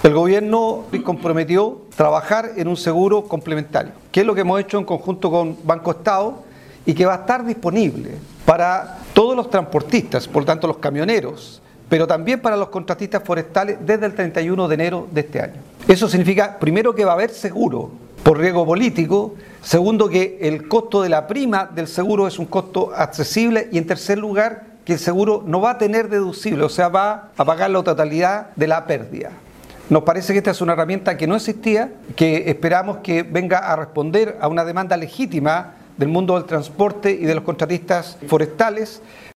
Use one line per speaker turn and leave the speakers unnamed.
El gobierno comprometió trabajar en un seguro complementario, que es lo que hemos hecho en conjunto con Banco Estado y que va a estar disponible para todos los transportistas, por tanto los camioneros, pero también para los contratistas forestales desde el 31 de enero de este año. Eso significa, primero, que va a haber seguro por riesgo político, segundo, que el costo de la prima del seguro es un costo accesible y, en tercer lugar, que el seguro no va a tener deducible, o sea, va a pagar la totalidad de la pérdida. Nos parece que esta es una herramienta que no existía, que esperamos que venga a responder a una demanda legítima del mundo del transporte y de los contratistas forestales.